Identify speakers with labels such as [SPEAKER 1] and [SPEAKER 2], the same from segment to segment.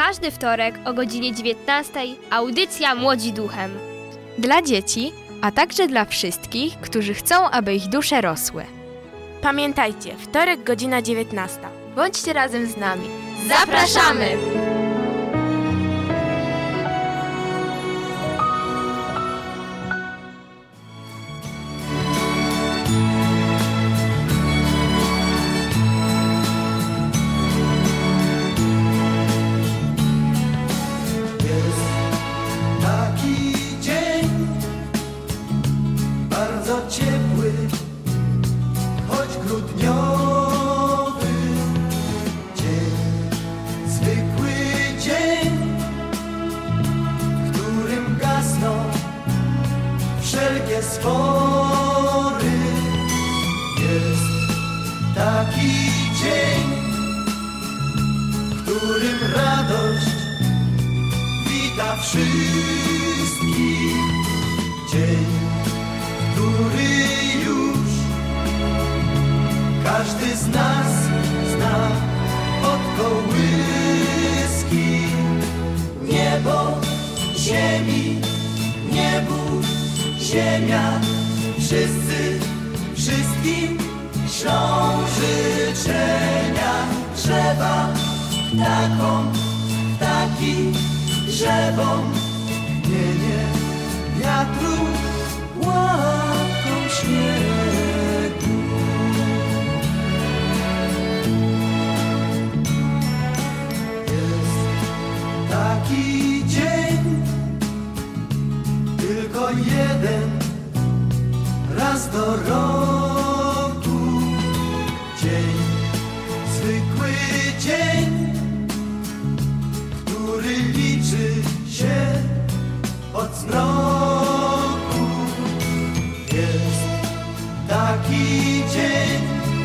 [SPEAKER 1] każdy wtorek o godzinie 19 audycja Młodzi Duchem.
[SPEAKER 2] Dla dzieci, a także dla wszystkich, którzy chcą, aby ich dusze rosły.
[SPEAKER 3] Pamiętajcie, wtorek godzina 19.
[SPEAKER 2] Bądźcie razem z nami.
[SPEAKER 1] Zapraszamy!
[SPEAKER 4] Spory. Jest taki dzień, w którym radość wita wszystkich. Dzień, który już każdy z nas zna od kołyski. Niebo, ziemi, niebu, ziemia, wszyscy, wszystkim ślą życzenia. Drzewa, ptakom, ptaki, drzewom, tchnienie wiatru, łapką śniegu. Jest taki dzień, tylko jeden raz do roku. Dzień, zwykły dzień, który liczy się od zmroku. Jest taki dzień,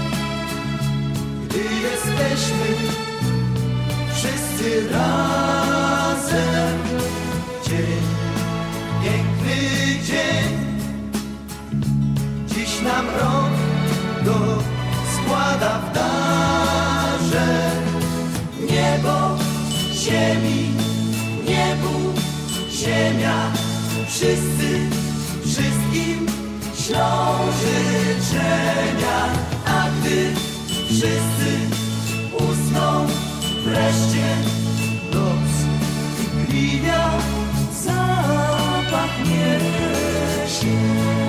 [SPEAKER 4] gdy jesteśmy wszyscy razem. Dzień, piękny dzień, dziś nam rok go składa w darze. Niebo, ziemi, niebu, ziemia, wszyscy, wszystkim ślą życzenia. A gdy wszyscy usną, wreszcie noc i gliwia zapachnie się.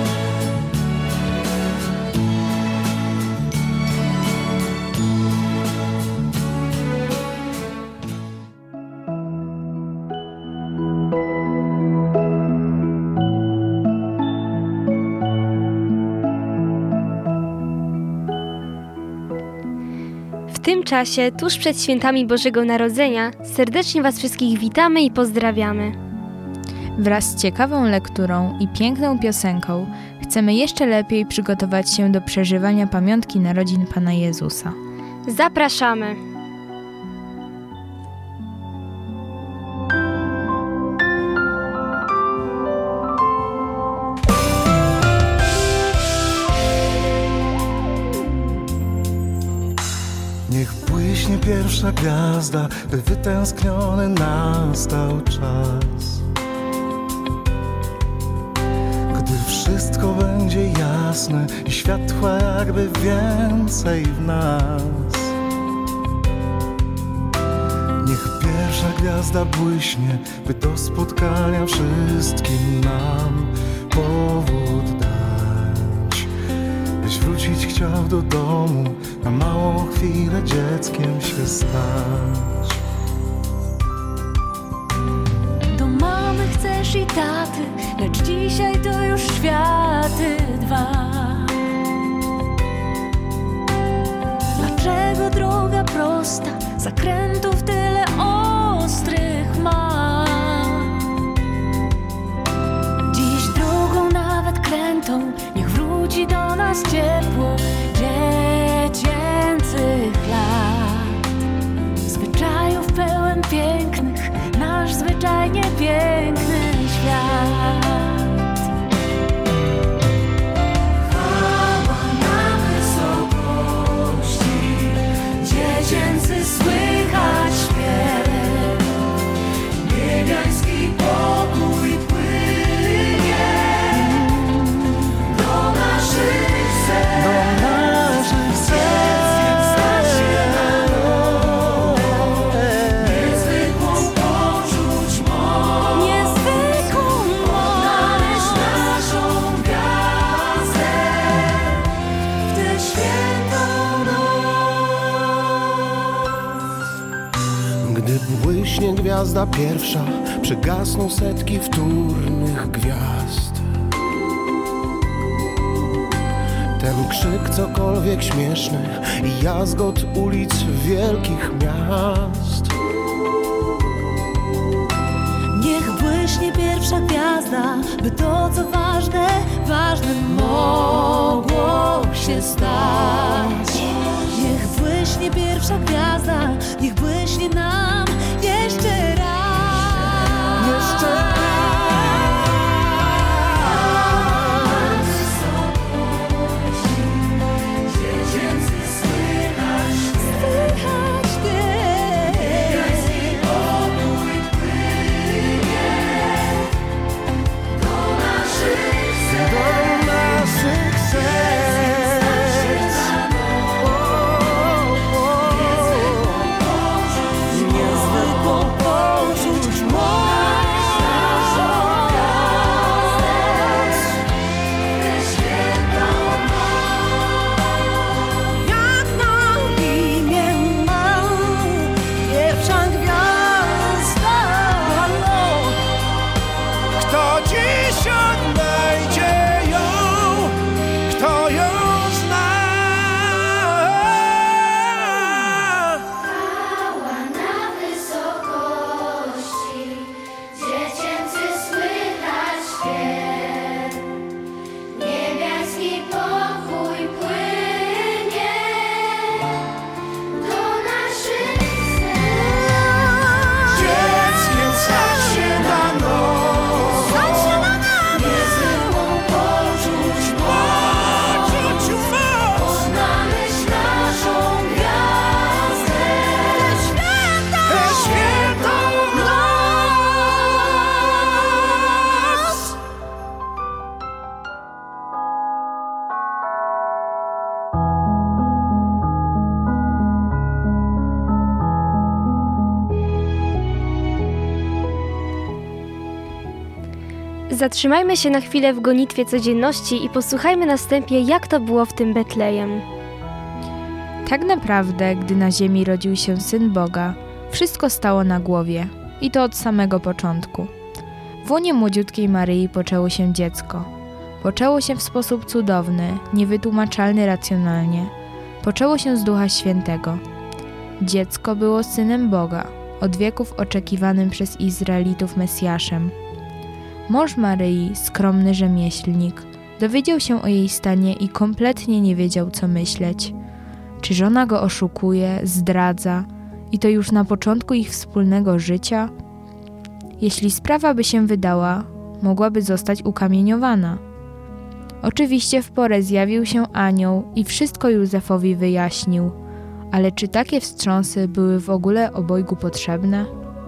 [SPEAKER 1] W tym czasie, tuż przed świętami Bożego Narodzenia, serdecznie Was wszystkich witamy i pozdrawiamy.
[SPEAKER 2] Wraz z ciekawą lekturą i piękną piosenką chcemy jeszcze lepiej przygotować się do przeżywania pamiątki narodzin Pana Jezusa.
[SPEAKER 1] Zapraszamy!
[SPEAKER 4] Niech błyśnie pierwsza gwiazda, by wytęskniony nastał czas. Gdy wszystko będzie jasne i światła jakby więcej w nas. Niech pierwsza gwiazda błyśnie, by do spotkania wszystkim nam powód dać. Byś wrócić chciał do domu, na małą chwilę dzieckiem się stać.
[SPEAKER 5] Do mamy chcesz i taty, lecz dzisiaj to już światy dwa. Dlaczego droga prosta, zakrętów tyle ostrych ma? Dziś drogą nawet krętą, niech wróci do nas ciepło dziecięcych lat. Zwyczajów pełen pięknych, nasz zwyczajnie piękny świat. Chwała na wysokości, dziecięcy słychać śpiew.
[SPEAKER 4] błyśnie gwiazda pierwsza, przygasną setki wtórnych gwiazd. Ten krzyk cokolwiek śmieszny i jazgot ulic wielkich miast.
[SPEAKER 5] Niech błyśnie pierwsza gwiazda, by to co ważne, ważnym mogło się stać. Niech błyśnie pierwsza gwiazda, niech błyśnie nam jeszcze raz.
[SPEAKER 4] Jeszcze raz.
[SPEAKER 1] Zatrzymajmy się na chwilę w gonitwie codzienności i posłuchajmy na wstępie, jak to było w tym Betlejem.
[SPEAKER 2] Tak naprawdę, gdy na ziemi rodził się Syn Boga, wszystko stało na głowie. I to od samego początku. W łonie młodziutkiej Maryi poczęło się dziecko. Poczęło się w sposób cudowny, niewytłumaczalny racjonalnie. Poczęło się z Ducha Świętego. Dziecko było Synem Boga, od wieków oczekiwanym przez Izraelitów Mesjaszem. Mąż Maryi, skromny rzemieślnik, dowiedział się o jej stanie i kompletnie nie wiedział, co myśleć. Czy żona go oszukuje, zdradza i to już na początku ich wspólnego życia? Jeśli sprawa by się wydała, mogłaby zostać ukamieniowana. Oczywiście w porę zjawił się anioł i wszystko Józefowi wyjaśnił, ale czy takie wstrząsy były w ogóle obojgu potrzebne?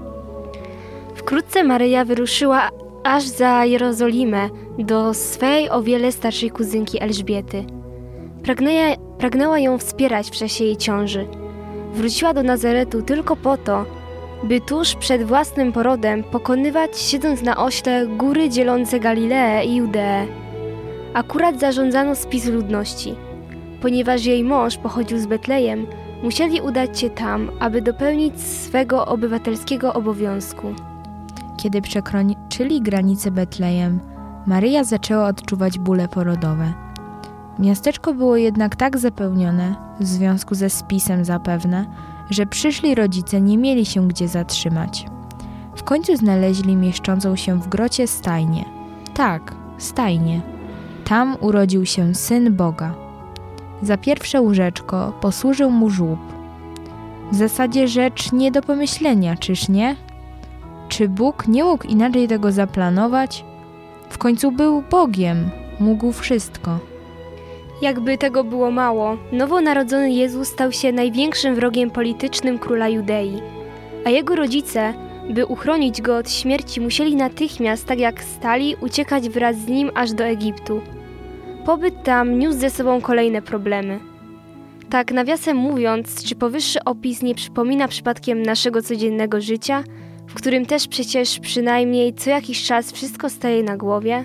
[SPEAKER 1] Wkrótce Maryja wyruszyła aż za Jerozolimę do swej o wiele starszej kuzynki Elżbiety. Pragnęła ją wspierać w czasie jej ciąży. Wróciła do Nazaretu tylko po to, by tuż przed własnym porodem pokonywać, siedząc na ośle, góry dzielące Galileę i Judeę. Akurat zarządzano spis ludności. Ponieważ jej mąż pochodził z Betlejem, musieli udać się tam, aby dopełnić swego obywatelskiego obowiązku.
[SPEAKER 2] Kiedy przekroczyli granicę Betlejem, Maryja zaczęła odczuwać bóle porodowe. Miasteczko było jednak tak zapełnione, w związku ze spisem zapewne, że przyszli rodzice nie mieli się gdzie zatrzymać. W końcu znaleźli mieszczącą się w grocie stajnię. Tak, stajnię. Tam urodził się Syn Boga. Za pierwsze łóżeczko posłużył mu żłób. W zasadzie rzecz nie do pomyślenia, czyż nie? Czy Bóg nie mógł inaczej tego zaplanować? W końcu był Bogiem, mógł wszystko.
[SPEAKER 1] Jakby tego było mało, nowonarodzony Jezus stał się największym wrogiem politycznym króla Judei, a jego rodzice, by uchronić go od śmierci, musieli natychmiast, tak jak stali, uciekać wraz z nim aż do Egiptu. Pobyt tam niósł ze sobą kolejne problemy. Tak nawiasem mówiąc, czy powyższy opis nie przypomina przypadkiem naszego codziennego życia, w którym też przecież przynajmniej co jakiś czas wszystko staje na głowie?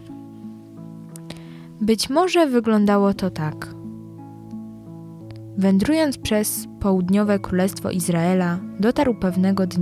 [SPEAKER 2] Być może wyglądało to tak. Wędrując przez południowe królestwo Izraela, dotarł pewnego dnia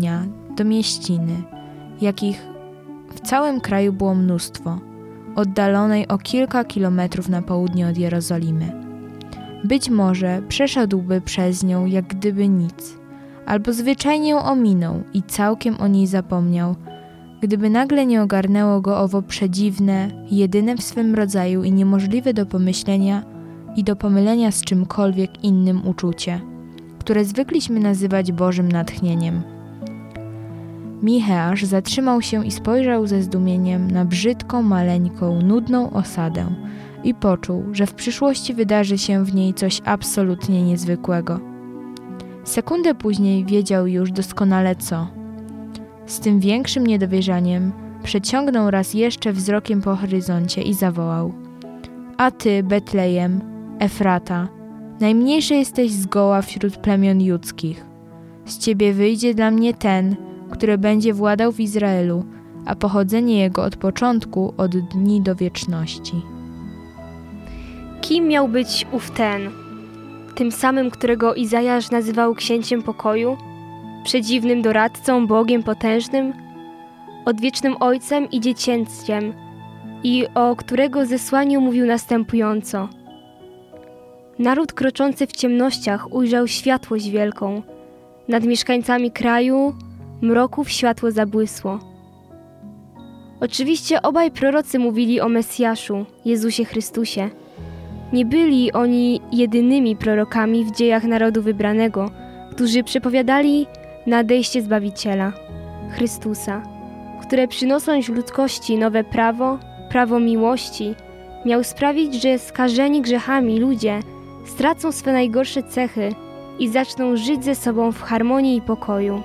[SPEAKER 2] do mieściny, jakich w całym kraju było mnóstwo, oddalonej o kilka kilometrów na południe od Jerozolimy. Być może przeszedłby przez nią jak gdyby nic, albo zwyczajnie ją ominął i całkiem o niej zapomniał, gdyby nagle nie ogarnęło go owo przedziwne, jedyne w swym rodzaju i niemożliwe do pomyślenia i do pomylenia z czymkolwiek innym uczucie, które zwykliśmy nazywać Bożym natchnieniem. Micheasz zatrzymał się i spojrzał ze zdumieniem na brzydką, maleńką, nudną osadę i poczuł, że w przyszłości wydarzy się w niej coś absolutnie niezwykłego. Sekundę później wiedział już doskonale co. Z tym większym niedowierzaniem przeciągnął raz jeszcze wzrokiem po horyzoncie i zawołał: A ty, Betlejem, Efrata, najmniejszy jesteś zgoła wśród plemion judzkich. Z ciebie wyjdzie dla mnie ten, który będzie władał w Izraelu, a pochodzenie jego od początku, od dni do wieczności.
[SPEAKER 1] Kim miał być ów ten? Tym samym, którego Izajasz nazywał księciem pokoju? Przedziwnym doradcą, Bogiem potężnym? Odwiecznym ojcem i dziecięciem, i o którego zesłaniu mówił następująco: Naród kroczący w ciemnościach ujrzał światłość wielką. Nad mieszkańcami kraju mroków światło zabłysło. Oczywiście obaj prorocy mówili o Mesjaszu, Jezusie Chrystusie. Nie byli oni jedynymi prorokami w dziejach narodu wybranego, którzy przepowiadali nadejście Zbawiciela, Chrystusa, które przynosząc ludzkości nowe prawo miłości, miał sprawić, że skażeni grzechami ludzie stracą swe najgorsze cechy i zaczną żyć ze sobą w harmonii i pokoju.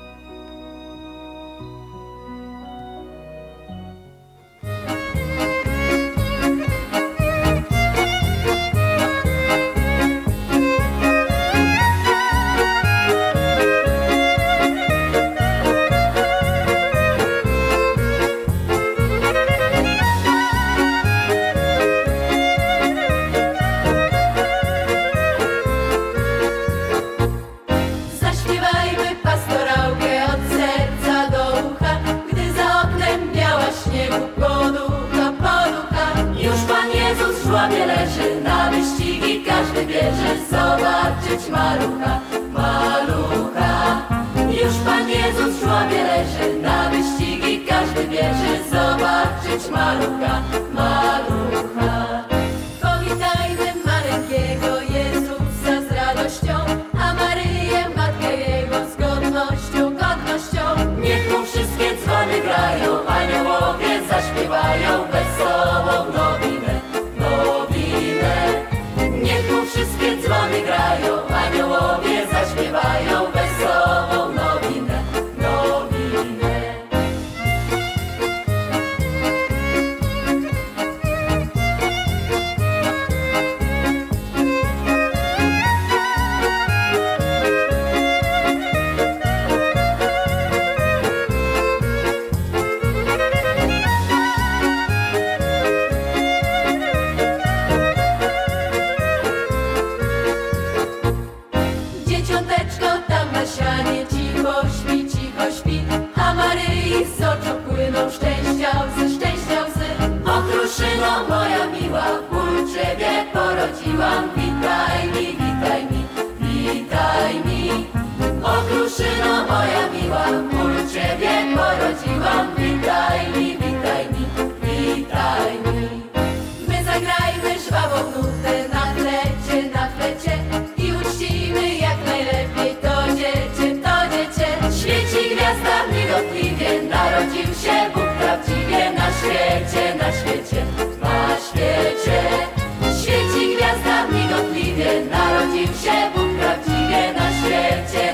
[SPEAKER 5] Malucha. Już Pan Jezus w żłobie leży, na wyścigi każdy bierze, zobaczyć malucha, malucha. Powitajmy maleńkiego Jezusa z radością, a Maryję, matkę Jego, z godnością. Niech mu wszystkie dzwony grają, aniołowie zaśpiewają wesołą nowinę. Niech mu wszystkie dzwony grają, aniołowie zaśpiewają wesołą nowinę. Dzieciąteczko tam na sianie cicho śpi, a Maryi z oczu płyną szczęścia łzy. Okruszyno moja miła, u Ciebie porodziłam, witaj mi. Okruszyno moja miła, u Ciebie porodziłam, witaj mi. My zagrajmy żwawą nutę na flecie i uczcimy jak najlepiej to dziecię. Świeci gwiazda migotliwie, narodził się Bóg prawdziwie na świecie. Świeci gwiazda migotliwie, narodził się Bóg prawdziwie na świecie.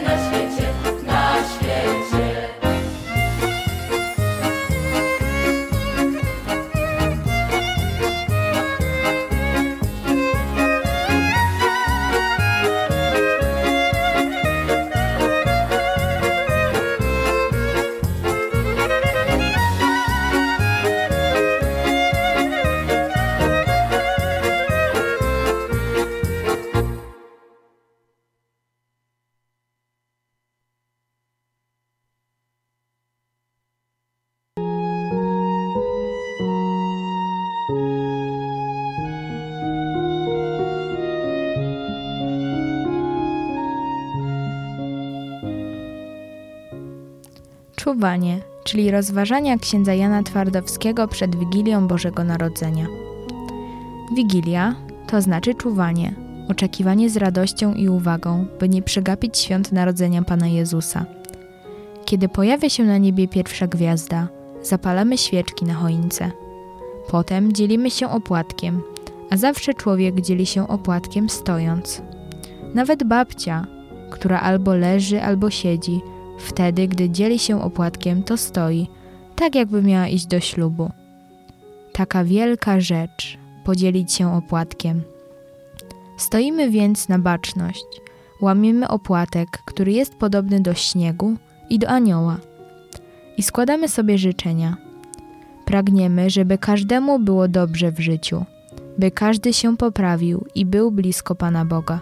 [SPEAKER 2] Czuwanie, czyli rozważania księdza Jana Twardowskiego przed Wigilią Bożego Narodzenia. Wigilia to znaczy czuwanie, oczekiwanie z radością i uwagą, by nie przegapić świąt Narodzenia Pana Jezusa. Kiedy pojawia się na niebie pierwsza gwiazda, zapalamy świeczki na choince. Potem dzielimy się opłatkiem, a zawsze człowiek dzieli się opłatkiem stojąc. Nawet babcia, która albo leży, albo siedzi, wtedy, gdy dzieli się opłatkiem, to stoi, tak jakby miała iść do ślubu. Taka wielka rzecz, podzielić się opłatkiem. Stoimy więc na baczność, łamiemy opłatek, który jest podobny do śniegu i do anioła. I składamy sobie życzenia. Pragniemy, żeby każdemu było dobrze w życiu, by każdy się poprawił i był blisko Pana Boga.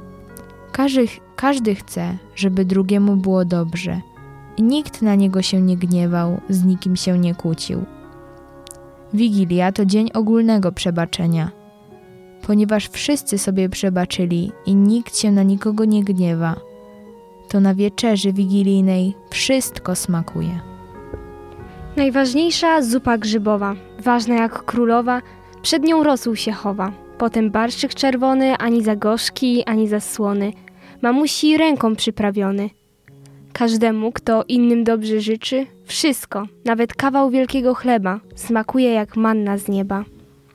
[SPEAKER 2] Każdy chce, żeby drugiemu było dobrze i nikt na niego się nie gniewał, z nikim się nie kłócił. Wigilia to dzień ogólnego przebaczenia. Ponieważ wszyscy sobie przebaczyli i nikt się na nikogo nie gniewa, to na wieczerzy wigilijnej wszystko smakuje.
[SPEAKER 1] Najważniejsza zupa grzybowa, ważna jak królowa, przed nią rosół się chowa. Potem barszczyk czerwony, ani za gorzki, ani za słony, mamusi ręką przyprawiony. Każdemu, kto innym dobrze życzy, wszystko, nawet kawał wielkiego chleba, smakuje jak manna z nieba.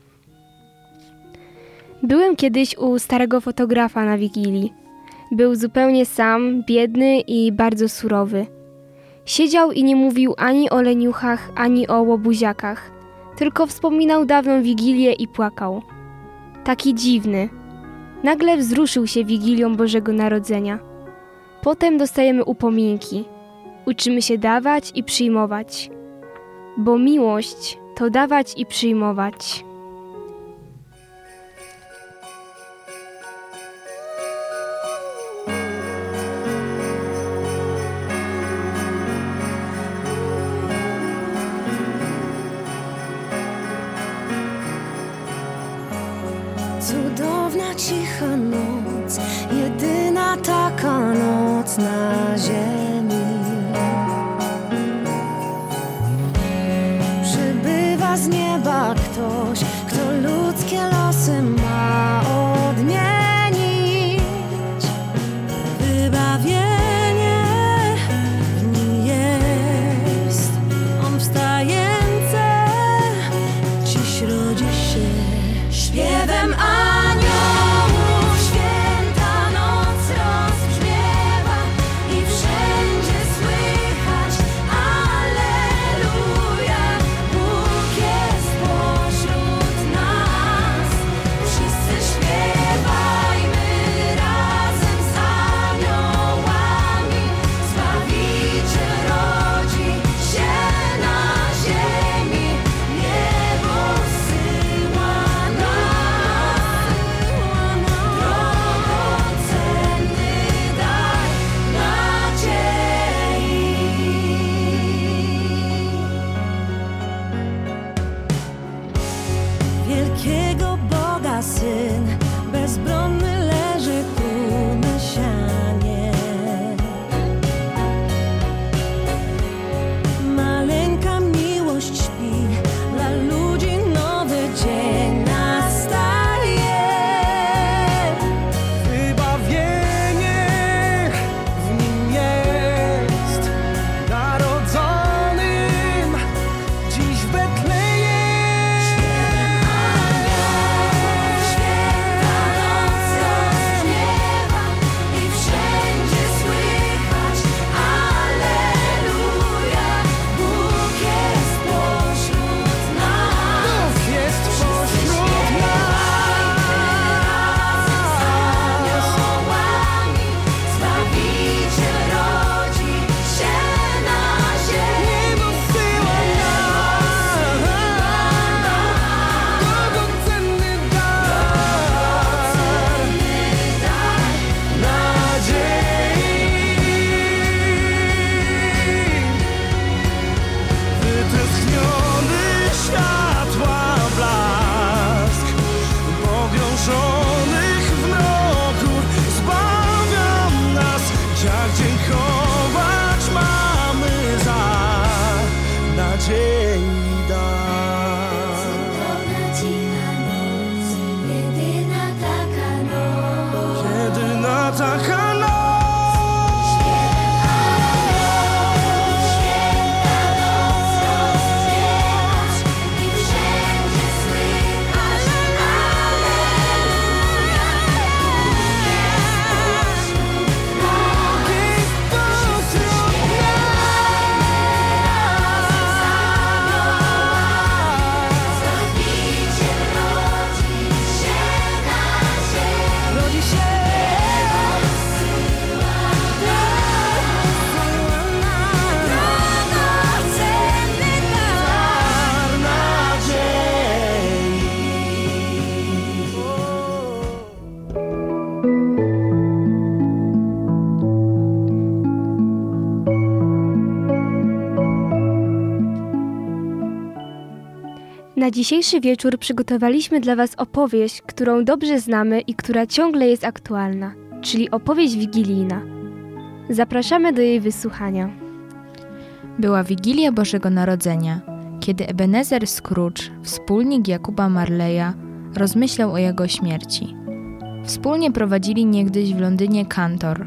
[SPEAKER 1] Byłem kiedyś u starego fotografa na Wigilii. Był zupełnie sam, biedny i bardzo surowy. Siedział i nie mówił ani o leniuchach, ani o łobuziakach, tylko wspominał dawną Wigilię i płakał. Taki dziwny. Nagle wzruszył się Wigilią Bożego Narodzenia. Potem dostajemy upominki. Uczymy się dawać i przyjmować. Bo miłość to dawać i przyjmować.
[SPEAKER 5] Cudowna, cicha noc, jedyna taka noc na ziemi. Przybywa z nieba ktoś, kto ludzkie losy ma odmienić. Wybawienie w nim jest, on w tajemnicy dziś rodzi się śpiewem aniołów. Święta noc rozbrzmiewa i wszędzie
[SPEAKER 4] nocach, a noc
[SPEAKER 1] Na dzisiejszy wieczór przygotowaliśmy dla Was opowieść, którą dobrze znamy i która ciągle jest aktualna, czyli opowieść wigilijna. Zapraszamy do jej wysłuchania.
[SPEAKER 2] Była Wigilia Bożego Narodzenia, kiedy Ebenezer Scrooge, wspólnik Jakuba Marleya, rozmyślał o jego śmierci. Wspólnie prowadzili niegdyś w Londynie kantor.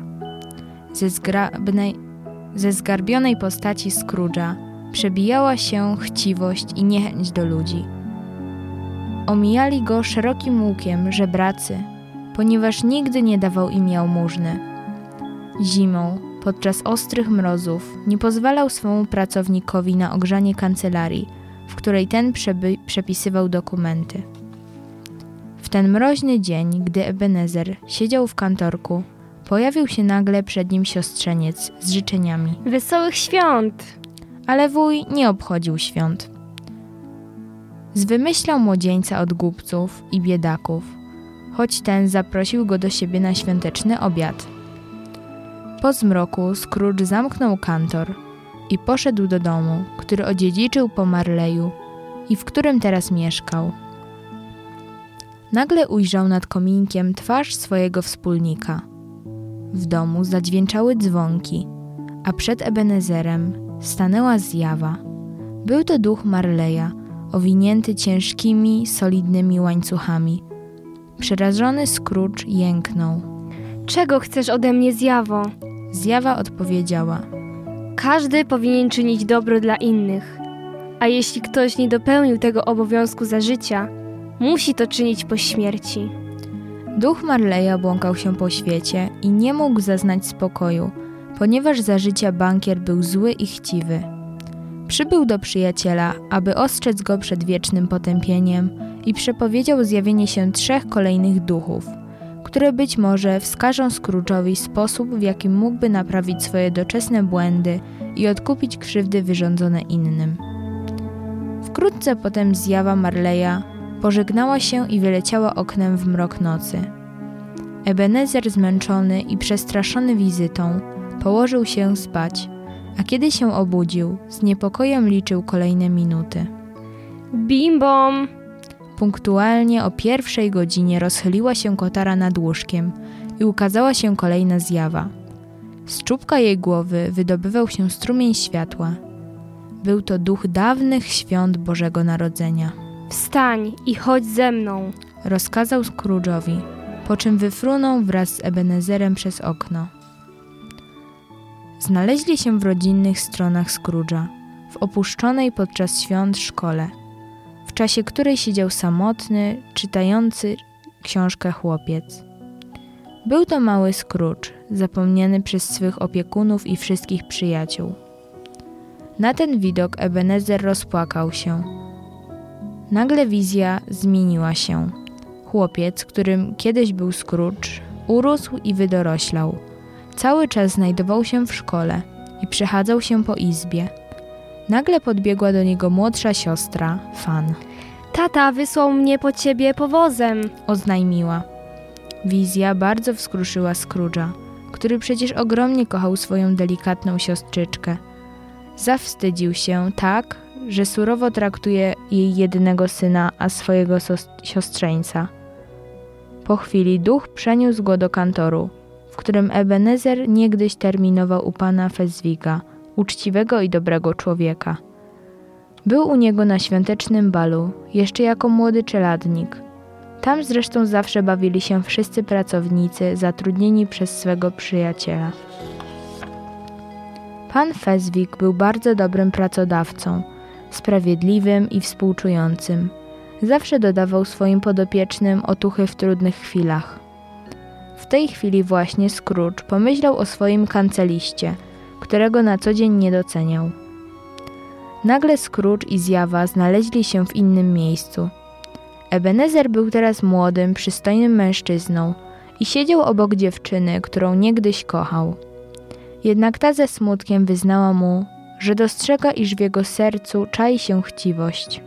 [SPEAKER 2] Ze zgarbionej postaci Scrooge'a przebijała się chciwość i niechęć do ludzi. Omijali go szerokim łukiem żebracy, ponieważ nigdy nie dawał im jałmużny. Zimą, podczas ostrych mrozów, nie pozwalał swemu pracownikowi na ogrzanie kancelarii, w której ten przepisywał dokumenty. W ten mroźny dzień, gdy Ebenezer siedział w kantorku, pojawił się nagle przed nim siostrzeniec z życzeniami.
[SPEAKER 1] Wesołych świąt!
[SPEAKER 2] Ale wuj nie obchodził świąt. Zwymyślał młodzieńca od głupców i biedaków, choć ten zaprosił go do siebie na świąteczny obiad. Po zmroku Scrooge zamknął kantor i poszedł do domu, który odziedziczył po Marleyu i w którym teraz mieszkał. Nagle ujrzał nad kominkiem twarz swojego wspólnika. W domu zadźwięczały dzwonki, a przed Ebenezerem stanęła zjawa. Był to duch Marleya, owinięty ciężkimi, solidnymi łańcuchami. Przerażony Scrooge jęknął.
[SPEAKER 1] Czego chcesz ode mnie, zjawo?
[SPEAKER 2] Zjawa odpowiedziała.
[SPEAKER 1] Każdy powinien czynić dobro dla innych, a jeśli ktoś nie dopełnił tego obowiązku za życia, musi to czynić po śmierci.
[SPEAKER 2] Duch Marleya błąkał się po świecie i nie mógł zaznać spokoju, ponieważ za życia bankier był zły i chciwy. Przybył do przyjaciela, aby ostrzec go przed wiecznym potępieniem i przepowiedział zjawienie się 3 kolejnych duchów, które być może wskażą Scrooge'owi sposób, w jaki mógłby naprawić swoje doczesne błędy i odkupić krzywdy wyrządzone innym. Wkrótce potem zjawa Marleya pożegnała się i wyleciała oknem w mrok nocy. Ebenezer, zmęczony i przestraszony wizytą, położył się spać, a kiedy się obudził, z niepokojem liczył kolejne minuty.
[SPEAKER 1] Bim bom!
[SPEAKER 2] Punktualnie o 1:00 godzinie rozchyliła się kotara nad łóżkiem i ukazała się kolejna zjawa. Z czubka jej głowy wydobywał się strumień światła. Był to duch dawnych świąt Bożego Narodzenia.
[SPEAKER 1] Wstań i chodź ze mną!
[SPEAKER 2] Rozkazał Scrooge'owi, po czym wyfrunął wraz z Ebenezerem przez okno. Znaleźli się w rodzinnych stronach Scrooge'a, w opuszczonej podczas świąt szkole, w czasie której siedział samotny, czytający książkę chłopiec. Był to mały Scrooge, zapomniany przez swych opiekunów i wszystkich przyjaciół. Na ten widok Ebenezer rozpłakał się. Nagle wizja zmieniła się. Chłopiec, którym kiedyś był Scrooge, urósł i wydoroślał. Cały czas znajdował się w szkole i przechadzał się po izbie. Nagle podbiegła do niego młodsza siostra, Fan.
[SPEAKER 1] Tata wysłał mnie po ciebie powozem,
[SPEAKER 2] oznajmiła. Wizja bardzo wskruszyła Scrooge'a, który przecież ogromnie kochał swoją delikatną siostrzyczkę. Zawstydził się tak, że surowo traktuje jej jedynego syna, a swojego siostrzeńca. Po chwili duch przeniósł go do kantoru, w którym Ebenezer niegdyś terminował u pana Fezwiga, uczciwego i dobrego człowieka. Był u niego na świątecznym balu, jeszcze jako młody czeladnik. Tam zresztą zawsze bawili się wszyscy pracownicy zatrudnieni przez swego przyjaciela. Pan Fezwik był bardzo dobrym pracodawcą, sprawiedliwym i współczującym. Zawsze dodawał swoim podopiecznym otuchy w trudnych chwilach. W tej chwili właśnie Scrooge pomyślał o swoim kanceliście, którego na co dzień nie doceniał. Nagle Scrooge i zjawa znaleźli się w innym miejscu. Ebenezer był teraz młodym, przystojnym mężczyzną i siedział obok dziewczyny, którą niegdyś kochał. Jednak ta ze smutkiem wyznała mu, że dostrzega, iż w jego sercu czai się chciwość.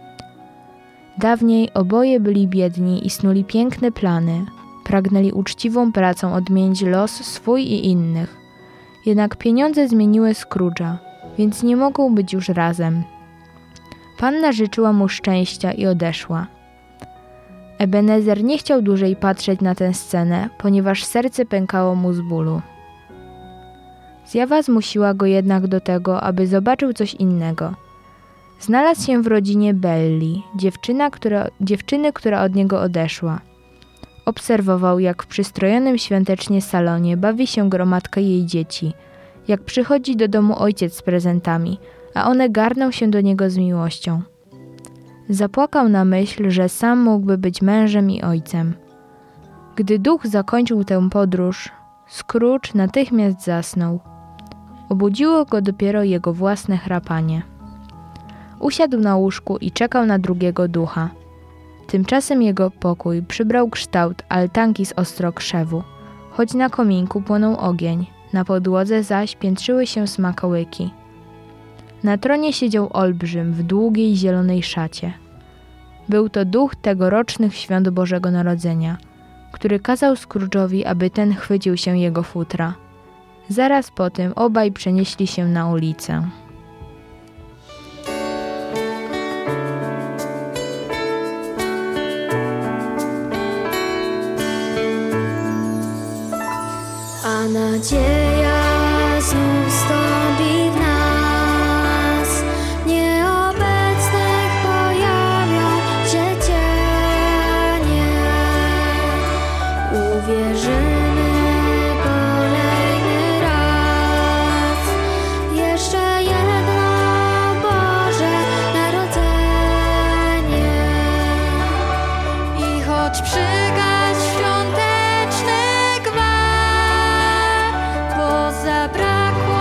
[SPEAKER 2] Dawniej oboje byli biedni i snuli piękne plany. Pragnęli uczciwą pracą odmienić los swój i innych. Jednak pieniądze zmieniły Scrooge'a, więc nie mogą być już razem. Panna życzyła mu szczęścia i odeszła. Ebenezer nie chciał dłużej patrzeć na tę scenę, ponieważ serce pękało mu z bólu. Zjawa zmusiła go jednak do tego, aby zobaczył coś innego. Znalazł się w rodzinie Belli, dziewczyny, która od niego odeszła. Obserwował, jak w przystrojonym świątecznie salonie bawi się gromadka jej dzieci, jak przychodzi do domu ojciec z prezentami, a one garną się do niego z miłością. Zapłakał na myśl, że sam mógłby być mężem i ojcem. Gdy duch zakończył tę podróż, Scrooge natychmiast zasnął. Obudziło go dopiero jego własne chrapanie. Usiadł na łóżku i czekał na drugiego ducha. Tymczasem jego pokój przybrał kształt altanki z ostrokrzewu, choć na kominku płonął ogień, na podłodze zaś piętrzyły się smakołyki. Na tronie siedział olbrzym w długiej zielonej szacie. Był to duch tegorocznych świąt Bożego Narodzenia, który kazał Scrooge'owi, aby ten chwycił się jego futra. Zaraz po tym obaj przenieśli się na ulicę.
[SPEAKER 5] A nadzieja znów stąpi w nas, nieobecnych pojawią się cienie. Uwierzymy kolejny raz, jeszcze jedno Boże Narodzenie. I choć przygaś świąteczny gwar, bo zabrakło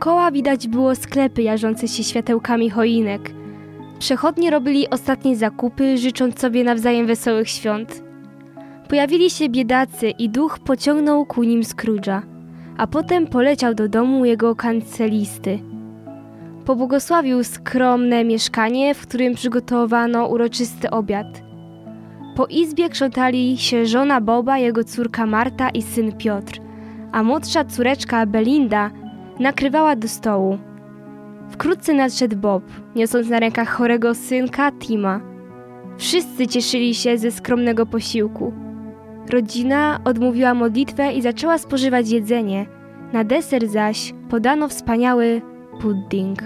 [SPEAKER 1] Dookoła widać było sklepy jarzące się światełkami choinek. Przechodnie robili ostatnie zakupy, życząc sobie nawzajem wesołych świąt. Pojawili się biedacy i duch pociągnął ku nim Scrooge'a, a potem poleciał do domu jego kancelisty. Pobłogosławił skromne mieszkanie, w którym przygotowano uroczysty obiad. Po izbie krzątali się żona Boba, jego córka Marta i syn Piotr, a młodsza córeczka Belinda nakrywała do stołu. Wkrótce nadszedł Bob, niosąc na rękach chorego synka Tima. Wszyscy cieszyli się ze skromnego posiłku. Rodzina odmówiła modlitwę i zaczęła spożywać jedzenie. Na deser zaś podano wspaniały pudding.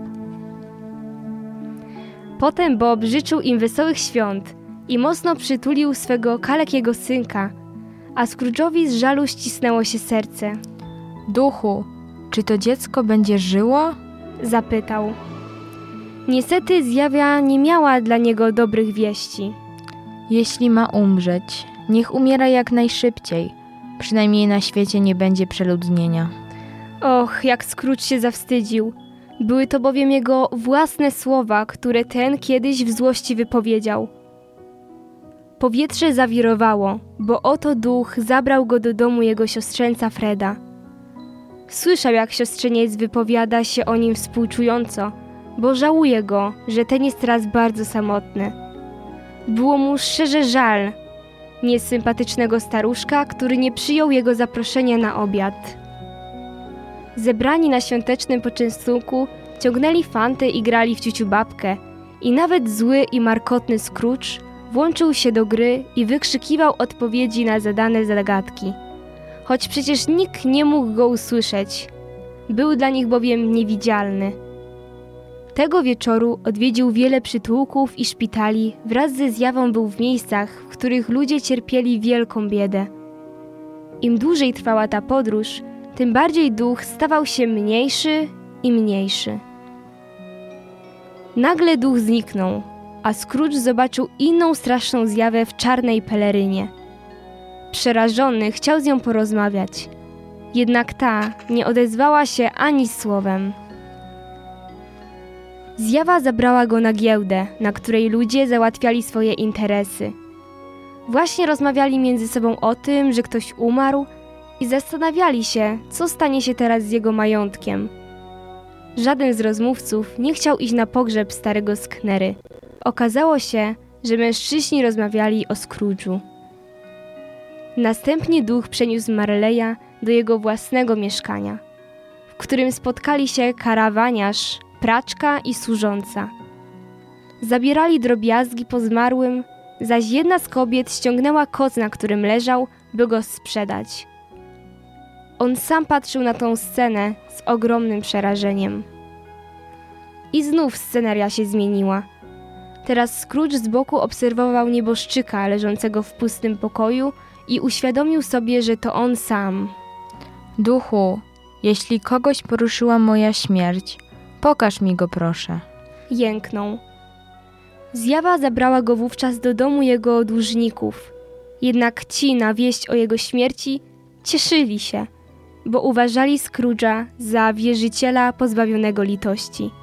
[SPEAKER 1] Potem Bob życzył im wesołych świąt i mocno przytulił swego kalekiego synka, a Scrooge'owi z żalu ścisnęło się serce.
[SPEAKER 2] Duchu, czy to dziecko będzie żyło?
[SPEAKER 1] Zapytał. Niestety zjawia nie miała dla niego dobrych wieści.
[SPEAKER 2] Jeśli ma umrzeć, niech umiera jak najszybciej. Przynajmniej na świecie nie będzie przeludnienia.
[SPEAKER 1] Och, jak Scrooge się zawstydził. Były to bowiem jego własne słowa, które ten kiedyś w złości wypowiedział. Powietrze zawirowało, bo oto duch zabrał go do domu jego siostrzeńca Freda. Słyszał, jak siostrzeniec wypowiada się o nim współczująco, bo żałuje go, że ten jest teraz bardzo samotny. Było mu szczerze żal niesympatycznego staruszka, który nie przyjął jego zaproszenia na obiad. Zebrani na świątecznym poczęstunku ciągnęli fanty i grali w ciuciu babkę i nawet zły i markotny Scrooge włączył się do gry i wykrzykiwał odpowiedzi na zadane zagadki. Choć przecież nikt nie mógł go usłyszeć. Był dla nich bowiem niewidzialny. Tego wieczoru odwiedził wiele przytułków i szpitali, wraz ze zjawą był w miejscach, w których ludzie cierpieli wielką biedę. Im dłużej trwała ta podróż, tym bardziej duch stawał się mniejszy i mniejszy. Nagle duch zniknął, a Scrooge zobaczył inną straszną zjawę w czarnej pelerynie. Przerażony chciał z nią porozmawiać, jednak ta nie odezwała się ani słowem. Zjawa zabrała go na giełdę, na której ludzie załatwiali swoje interesy. Właśnie rozmawiali między sobą o tym, że ktoś umarł i zastanawiali się, co stanie się teraz z jego majątkiem. Żaden z rozmówców nie chciał iść na pogrzeb starego Sknery. Okazało się, że mężczyźni rozmawiali o Scrooge'u. Następnie duch przeniósł Marleya do jego własnego mieszkania, w którym spotkali się karawaniarz, praczka i służąca. Zabierali drobiazgi po zmarłym, zaś jedna z kobiet ściągnęła koc, na którym leżał, by go sprzedać. On sam patrzył na tą scenę z ogromnym przerażeniem. I znów sceneria się zmieniła. Teraz Scrooge z boku obserwował nieboszczyka leżącego w pustym pokoju i uświadomił sobie, że to on sam.
[SPEAKER 2] Duchu, jeśli kogoś poruszyła moja śmierć, pokaż mi go, proszę.
[SPEAKER 1] Jęknął. Zjawa zabrała go wówczas do domu jego dłużników. Jednak ci na wieść o jego śmierci cieszyli się, bo uważali Scrooge'a za wierzyciela pozbawionego litości.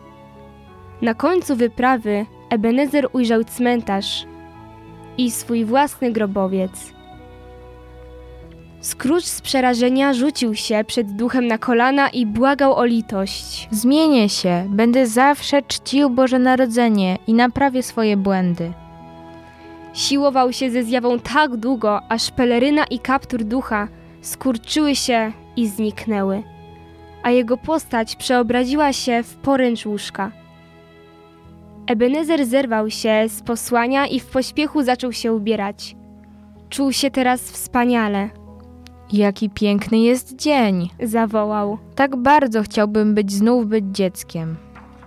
[SPEAKER 1] Na końcu wyprawy Ebenezer ujrzał cmentarz i swój własny grobowiec. Scrooge z przerażenia rzucił się przed duchem na kolana i błagał o litość.
[SPEAKER 2] Zmienię się, będę zawsze czcił Boże Narodzenie i naprawię swoje błędy.
[SPEAKER 1] Siłował się ze zjawą tak długo, aż peleryna i kaptur ducha skurczyły się i zniknęły, a jego postać przeobraziła się w poręcz łóżka. Ebenezer zerwał się z posłania i w pośpiechu zaczął się ubierać. Czuł się teraz wspaniale.
[SPEAKER 2] Jaki piękny jest dzień!
[SPEAKER 1] Zawołał.
[SPEAKER 2] Tak bardzo chciałbym znów być dzieckiem.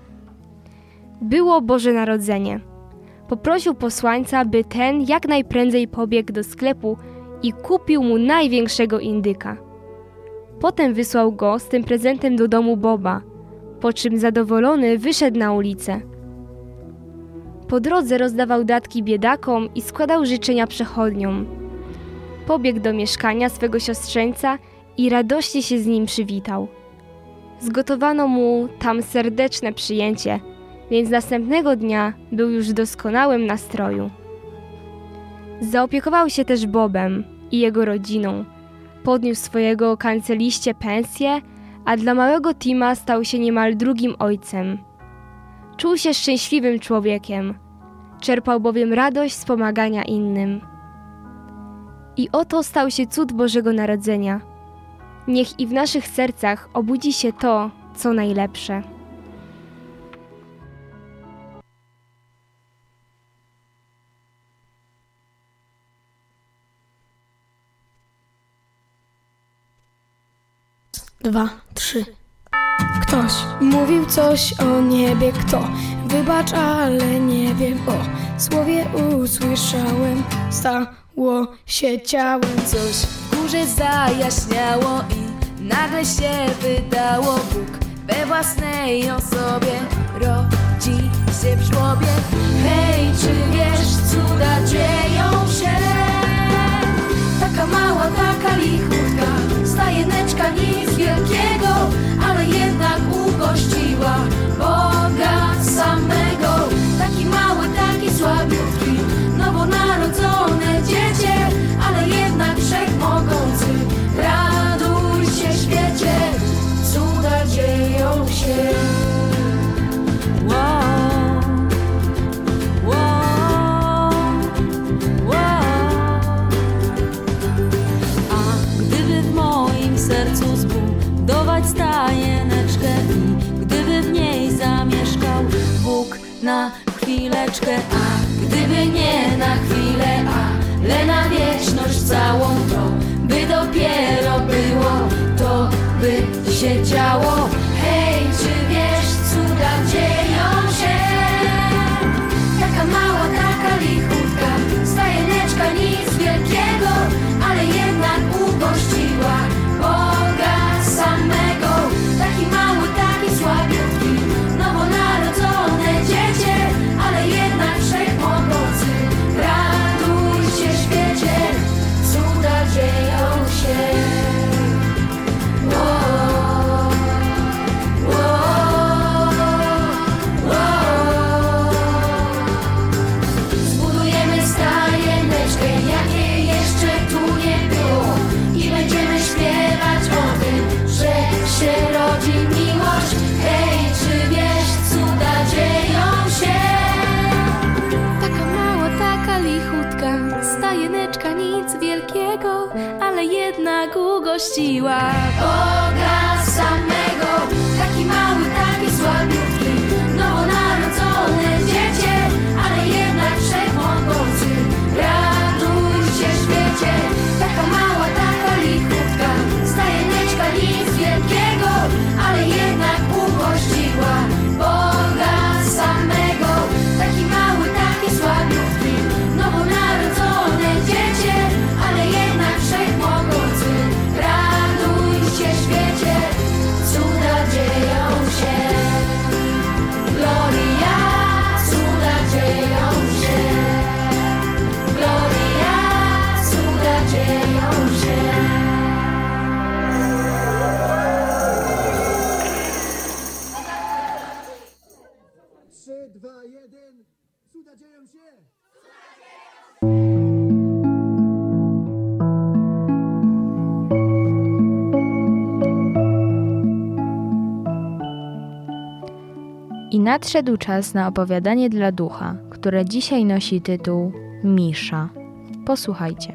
[SPEAKER 1] Było Boże Narodzenie. Poprosił posłańca, by ten jak najprędzej pobiegł do sklepu i kupił mu największego indyka. Potem wysłał go z tym prezentem do domu Boba, po czym zadowolony wyszedł na ulicę. Po drodze rozdawał datki biedakom i składał życzenia przechodniom. Pobiegł do mieszkania swego siostrzeńca i radośnie się z nim przywitał. Zgotowano mu tam serdeczne przyjęcie, więc następnego dnia był już w doskonałym nastroju. Zaopiekował się też Bobem i jego rodziną. Podniósł swojego kanceliście pensję, a dla małego Tima stał się niemal drugim ojcem. Czuł się szczęśliwym człowiekiem, czerpał bowiem radość z pomagania innym. I oto stał się cud Bożego Narodzenia. Niech i w naszych sercach obudzi się to, co najlepsze.
[SPEAKER 6] Dwa, trzy. Ktoś mówił coś o niebie, kto? Wybacz, ale nie wiem. O słowie usłyszałem, stało się ciałem.
[SPEAKER 5] Coś w górze zajaśniało i nagle się wydało, Bóg we własnej osobie rodzi się w żłobie. Hej, czy wiesz, cuda dzieją się? Taka mała, taka lichutka, stajeneczka, nic wielkiego, ale jednak ugościła Boga samego. Taki mały, taki słabiutki, nowonarodzone dziecię, ale jednak wszechmogący. Raduj się, świecie, cuda dzieją się. Wow, wow, wow. A gdyby w moim sercu zbudować stajeneczkę i gdyby w niej zamieszkał Bóg na chwileczkę, a gdyby nie na chwilę, ale na wieczność całą, to by dopiero było, to by się działo. Hej, czy wiesz, cuda dzieją się? Taka mała, taka lichutka, stajeneczka, nic wielkiego, ale jednak ugościła Boga samego. Taki mały, taki słabiutki, nowonarodzone dziecię, ale jednak wszechmogący. Raduj się, świecie, cuda dzieją się. Wow, wow, wow. Zbudujemy stajeneczkę, jakiej jeszcze tu nie było, i będziemy śpiewać o tym, że się rodzi miłość. Hej, czy wiesz, cuda dzieją się?
[SPEAKER 6] Taka mała, taka lichutka, stajeneczka, nic wielkiego, ale jednak ugościła
[SPEAKER 5] Boga samego. Taki mały, taki słabiutki, nowonarodzone dziecię, ale jednak wszechmogący. Raduj się, świecie, taka mała, taka lichutka, stajeneczka, nic wielkiego, ale jednak ugościła Boga samego. Taki mały, taki słabiutki, nowonarodzone dziecię, ale jednak wszechmogący. Raduj się, świecie, cuda dzieją się. Gloria, cuda dzieją się. Gloria, cuda dzieją się.
[SPEAKER 7] 3, 2, 1, cuda dzieją się!
[SPEAKER 2] I nadszedł czas na opowiadanie dla ducha, które dzisiaj nosi tytuł Misza. Posłuchajcie.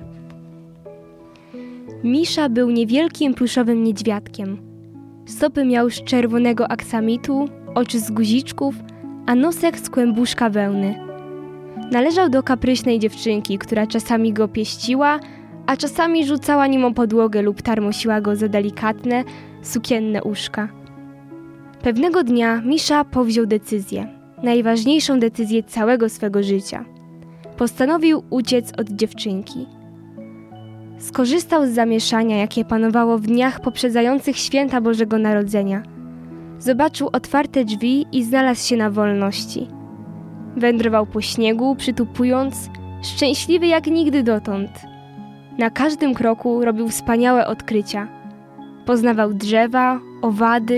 [SPEAKER 1] Misza był niewielkim pluszowym niedźwiadkiem. Stopy miał z czerwonego aksamitu, oczy z guziczków, a nosek z kłębuszka wełny. Należał do kapryśnej dziewczynki, która czasami go pieściła, a czasami rzucała nim o podłogę lub tarmosiła go za delikatne, sukienne uszka. Pewnego dnia Misza powziął decyzję, najważniejszą decyzję całego swego życia. Postanowił uciec od dziewczynki. Skorzystał z zamieszania, jakie panowało w dniach poprzedzających święta Bożego Narodzenia. Zobaczył otwarte drzwi i znalazł się na wolności. Wędrował po śniegu, przytupując, szczęśliwy jak nigdy dotąd. Na każdym kroku robił wspaniałe odkrycia. Poznawał drzewa, owady, ptaki,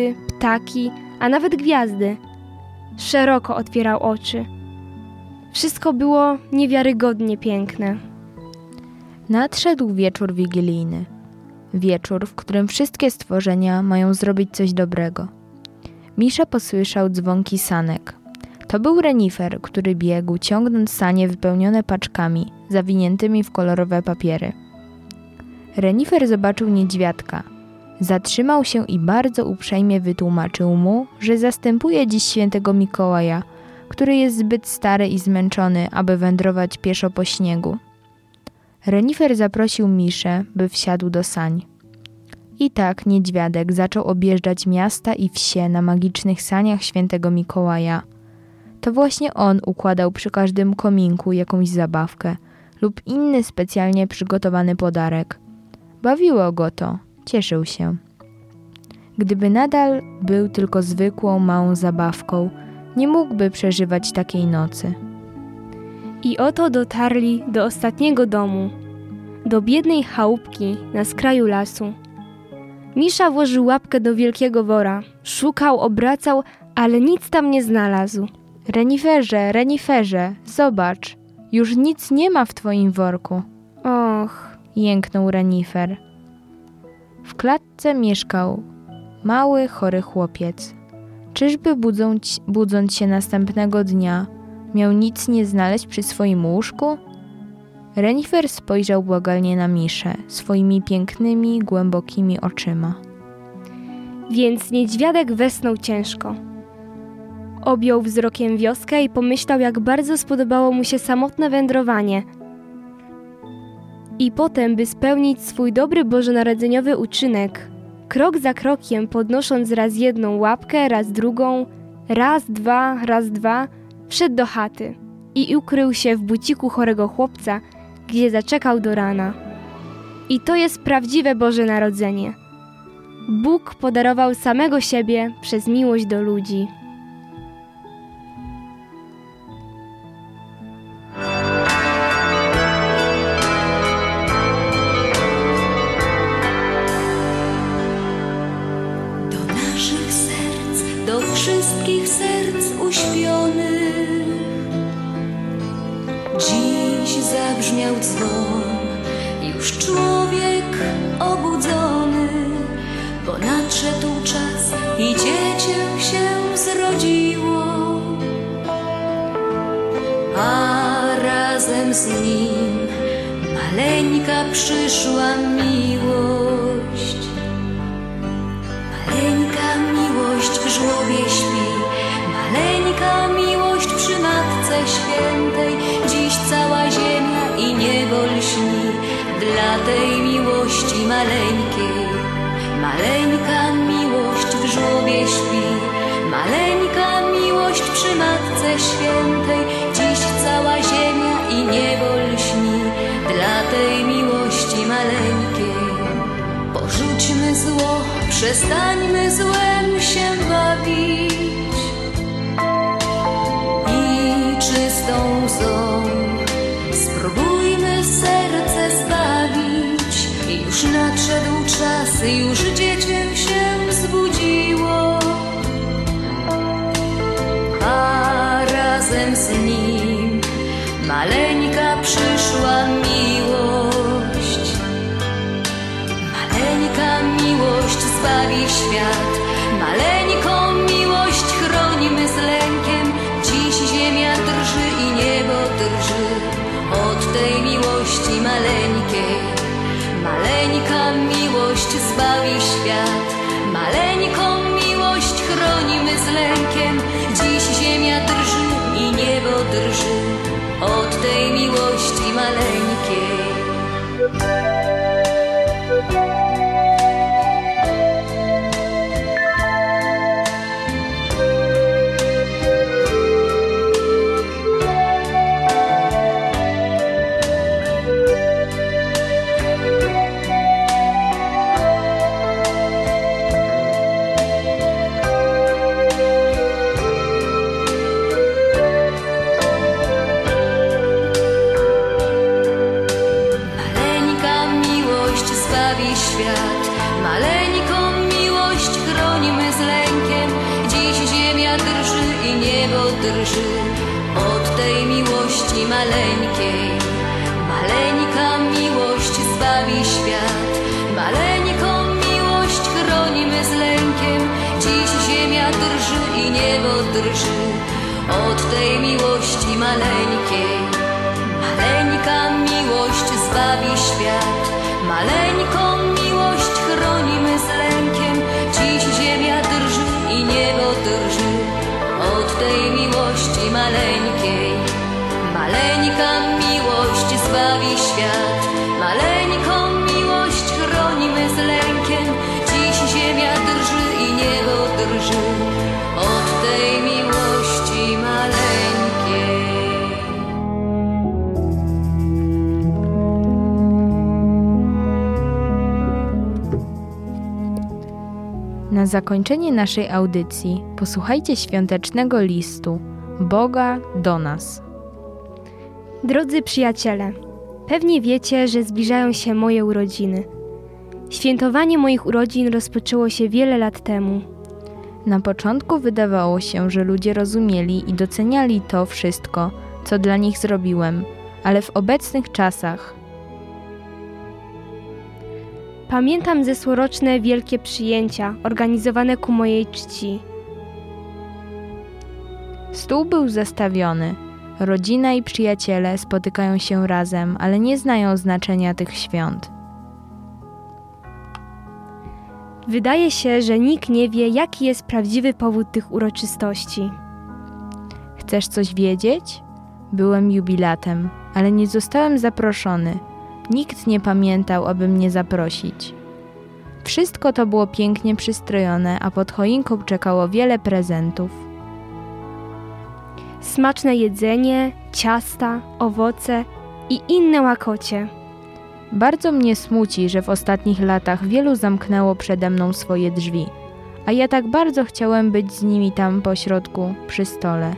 [SPEAKER 1] ptaki, a nawet gwiazdy. Szeroko otwierał oczy. Wszystko było niewiarygodnie piękne.
[SPEAKER 2] Nadszedł wieczór wigilijny. Wieczór, w którym wszystkie stworzenia mają zrobić coś dobrego. Misza posłyszał dzwonki sanek. To był renifer, który biegł, ciągnąc sanie wypełnione paczkami, zawiniętymi w kolorowe papiery. Renifer zobaczył niedźwiadka. Zatrzymał się i bardzo uprzejmie wytłumaczył mu, że zastępuje dziś świętego Mikołaja, który jest zbyt stary i zmęczony, aby wędrować pieszo po śniegu. Renifer zaprosił Miszę, by wsiadł do sań. I tak niedźwiadek zaczął objeżdżać miasta i wsie na magicznych saniach świętego Mikołaja. To właśnie on układał przy każdym kominku jakąś zabawkę lub inny specjalnie przygotowany podarek. Bawiło go to, cieszył się. Gdyby nadal był tylko zwykłą, małą zabawką, nie mógłby przeżywać takiej nocy.
[SPEAKER 1] I oto dotarli do ostatniego domu, do biednej chałupki na skraju lasu. Misza włożył łapkę do wielkiego wora, szukał, obracał, ale nic tam nie znalazł.
[SPEAKER 2] Reniferze, reniferze, zobacz, już nic nie ma w twoim worku.
[SPEAKER 1] Och,
[SPEAKER 2] Jęknął renifer. W klatce mieszkał mały, chory chłopiec. Czyżby budząc się następnego dnia, miał nic nie znaleźć przy swoim łóżku? Renifer spojrzał błagalnie na Miszę swoimi pięknymi, głębokimi oczyma.
[SPEAKER 1] więc niedźwiadek westchnął ciężko. Objął wzrokiem wioskę i pomyślał, jak bardzo spodobało mu się samotne wędrowanie. I potem, by spełnić swój dobry bożonarodzeniowy uczynek, krok za krokiem podnosząc raz jedną łapkę, raz drugą, raz, dwa, wszedł do chaty i ukrył się w buciku chorego chłopca, gdzie zaczekał do rana. I to jest prawdziwe Boże Narodzenie. Bóg podarował samego siebie przez miłość do ludzi.
[SPEAKER 5] Do naszych serc, do wszystkich serc uśpionych, dziś zabrzmiał dzwon, już człowiek obudzony, bo nadszedł czas i dziecię się zrodziło, a razem z nim maleńka przyszła miłość. Maleńka miłość w żłobie śpi, maleńka miłość przy Matce Świętej. Dziś cała ziemia i niebo lśni dla tej miłości maleńkiej. Maleńka miłość w żłobie śpi, maleńka miłość przy Matce Świętej. Dziś cała ziemia i niebo lśni dla tej miłości maleńkiej. Porzućmy zło, przestańmy złem się bawić i czystą łzą spróbujmy serce zbawić. Już nadszedł czas, już dziecię się zbudziło, a razem z nim maleńka przyszła miłość. Maleńka miłość zbawi świat, maleńką miłość chronimy z lękiem. Dziś ziemia drży i niebo drży od tej miłości maleńkiej. Maleńka miłość zbawi świat, maleńką miłość chronimy z lękiem. Dziś ziemia drży i niebo drży od tej miłości maleńkiej.
[SPEAKER 8] drży od tej miłości maleńkiej. Maleńka miłość zbawi świat, maleńką miłość chronimy z lękiem. Dziś ziemia drży i niebo drży od tej miłości maleńkiej. Maleńka miłość zbawi świat, maleńką miłość chronimy z lękiem. Dziś ziemia drży i niebo drży od tej miłości maleńkiej. Maleńka miłość zbawi świat, maleńką miłość chronimy z lękiem. Dziś ziemia drży i niebo drży od tej miłości maleńkiej.
[SPEAKER 2] Na zakończenie naszej audycji posłuchajcie świątecznego listu Boga do nas.
[SPEAKER 1] Drodzy przyjaciele, pewnie wiecie, że zbliżają się moje urodziny. Świętowanie moich urodzin rozpoczęło się wiele lat temu.
[SPEAKER 2] Na początku wydawało się, że ludzie rozumieli i doceniali to wszystko, co dla nich zrobiłem, ale w obecnych czasach
[SPEAKER 1] Pamiętam zeszłoroczne wielkie przyjęcia organizowane ku mojej czci.
[SPEAKER 2] stół był zastawiony. Rodzina i przyjaciele spotykają się razem, ale nie znają znaczenia tych świąt.
[SPEAKER 1] Wydaje się, że nikt nie wie, jaki jest prawdziwy powód tych uroczystości.
[SPEAKER 2] Chcesz coś wiedzieć? Byłem jubilatem, ale nie zostałem zaproszony. Nikt nie pamiętał, aby mnie zaprosić. Wszystko to było pięknie przystrojone, a pod choinką czekało wiele prezentów.
[SPEAKER 1] Smaczne jedzenie, ciasta, owoce i inne łakocie.
[SPEAKER 2] Bardzo mnie smuci, że w ostatnich latach wielu zamknęło przede mną swoje drzwi, a ja tak bardzo chciałem być z nimi tam pośrodku, przy stole.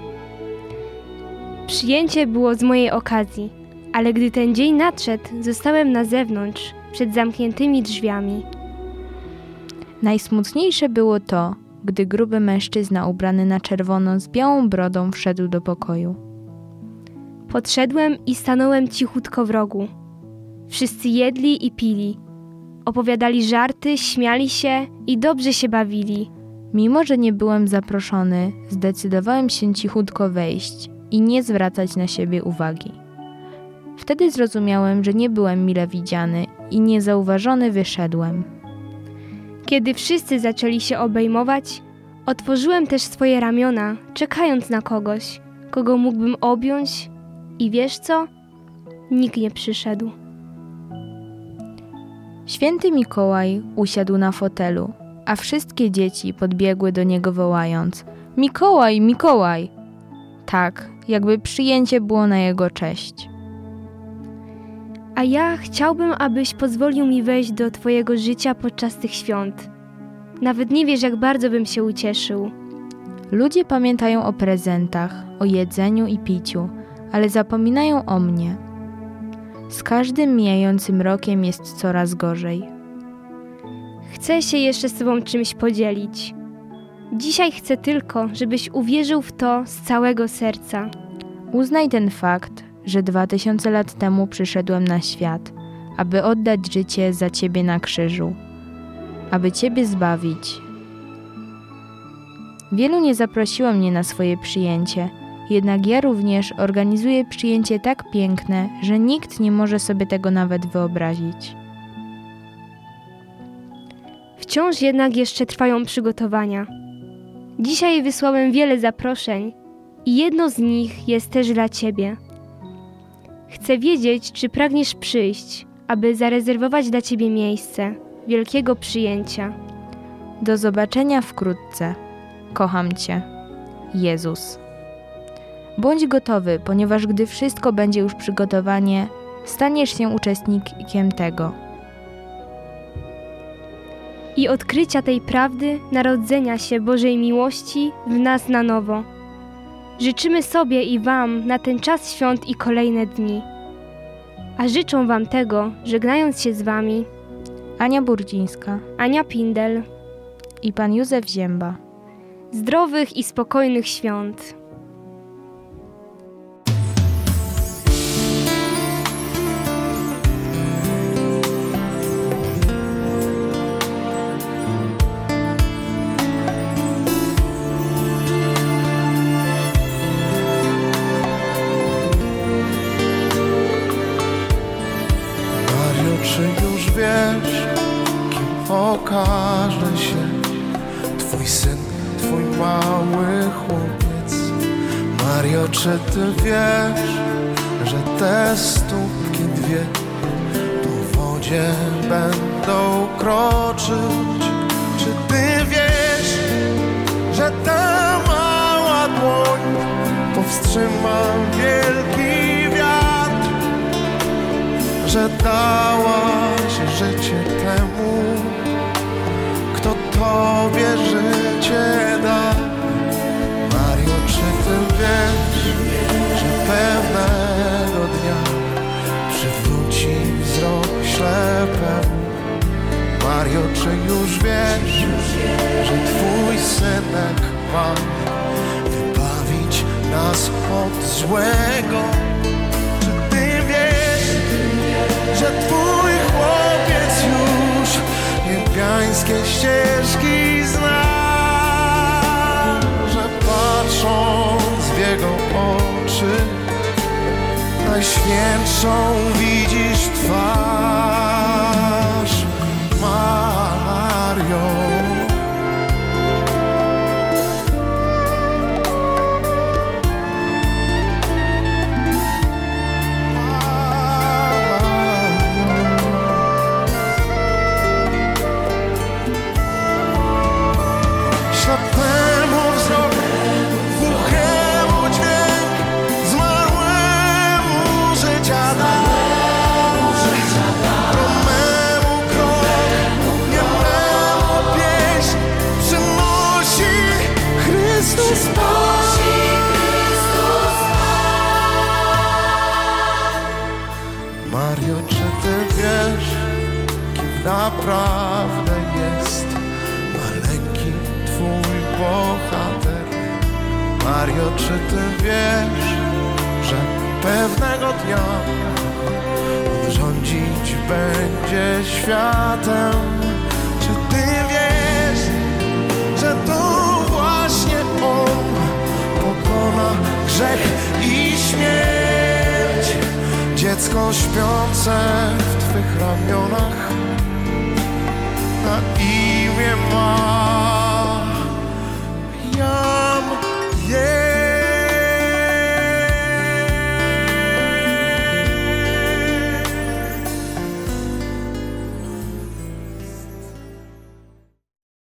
[SPEAKER 1] Przyjęcie było z mojej okazji, ale gdy ten dzień nadszedł, zostałem na zewnątrz, przed zamkniętymi drzwiami.
[SPEAKER 2] Najsmutniejsze było to, gdy gruby mężczyzna ubrany na czerwono z białą brodą wszedł do pokoju.
[SPEAKER 1] Podszedłem i stanąłem cichutko w rogu. Wszyscy jedli i pili. Opowiadali żarty, śmiali się i dobrze się bawili.
[SPEAKER 2] Mimo że nie byłem zaproszony, zdecydowałem się cichutko wejść i nie zwracać na siebie uwagi. Wtedy zrozumiałem, że nie byłem mile widziany i niezauważony wyszedłem.
[SPEAKER 1] Kiedy wszyscy zaczęli się obejmować, otworzyłem też swoje ramiona, czekając na kogoś, kogo mógłbym objąć i wiesz co? Nikt nie przyszedł.
[SPEAKER 2] Święty Mikołaj usiadł na fotelu, a wszystkie dzieci podbiegły do niego wołając: Mikołaj, Mikołaj! Tak, jakby przyjęcie było na jego cześć.
[SPEAKER 1] A ja chciałbym, abyś pozwolił mi wejść do twojego życia podczas tych świąt. Nawet nie wiesz, jak bardzo bym się ucieszył.
[SPEAKER 2] Ludzie pamiętają o prezentach, o jedzeniu i piciu, ale zapominają o mnie. Z każdym mijającym rokiem jest coraz gorzej.
[SPEAKER 1] Chcę się jeszcze z tobą czymś podzielić. Dzisiaj chcę tylko, żebyś uwierzył w to z całego serca.
[SPEAKER 2] Uznaj ten fakt, że 2000 lat temu przyszedłem na świat, aby oddać życie za ciebie na krzyżu, aby ciebie zbawić. Wielu nie zaprosiło mnie na swoje przyjęcie, jednak ja również organizuję przyjęcie tak piękne, że nikt nie może sobie tego nawet wyobrazić.
[SPEAKER 1] Wciąż jednak jeszcze trwają przygotowania. Dzisiaj wysłałem wiele zaproszeń i jedno z nich jest też dla ciebie. Chcę wiedzieć, czy pragniesz przyjść, aby zarezerwować dla ciebie miejsce wielkiego przyjęcia.
[SPEAKER 2] Do zobaczenia wkrótce. Kocham cię. Jezus. Bądź gotowy, ponieważ gdy wszystko będzie już przygotowanie, staniesz się uczestnikiem tego.
[SPEAKER 1] I odkrycia tej prawdy, narodzenia się Bożej miłości w nas na nowo. Życzymy sobie i wam na ten czas świąt i kolejne dni. A życzą wam tego, żegnając się z wami,
[SPEAKER 2] Ania Burdzińska,
[SPEAKER 1] Ania Pindel
[SPEAKER 2] i pan Józef Zięba.
[SPEAKER 1] Zdrowych i spokojnych świąt.
[SPEAKER 4] okaże się Twój syn, Twój mały chłopiec. Mario, czy Ty wiesz, że te stópki dwie po wodzie będą kroczyć? Czy Ty wiesz, że ta mała dłoń powstrzyma wielki wiatr? Że dałaś życie temu, kto Tobie życie da. Mario, czy Ty wiesz, że pewnego dnia przywróci wzrok ślepemu? Mario, czy już wiesz, że Twój synek ma wybawić nas od złego? Czy Ty wiesz, że Twój chłopiec już niebiańskie ścieżki zna? Że patrząc w jego oczy najświętszą widzisz twarz. Mario, ślepemu wzrok, głuchemu dźwięk, zmarłemu życia da. Gromemu krok, niememu pieśń przynosi Chrystus Pan. Mario, czy Ty wiesz, kim naprawdę jest maleńki Twój bohater? Mario, czy Ty wiesz, że pewnego dnia on rządzić będzie światem? Czy Ty wiesz, że to właśnie on pokona grzech i śmierć? Dziecko śpiące w Twych ramionach na imię ma Jan.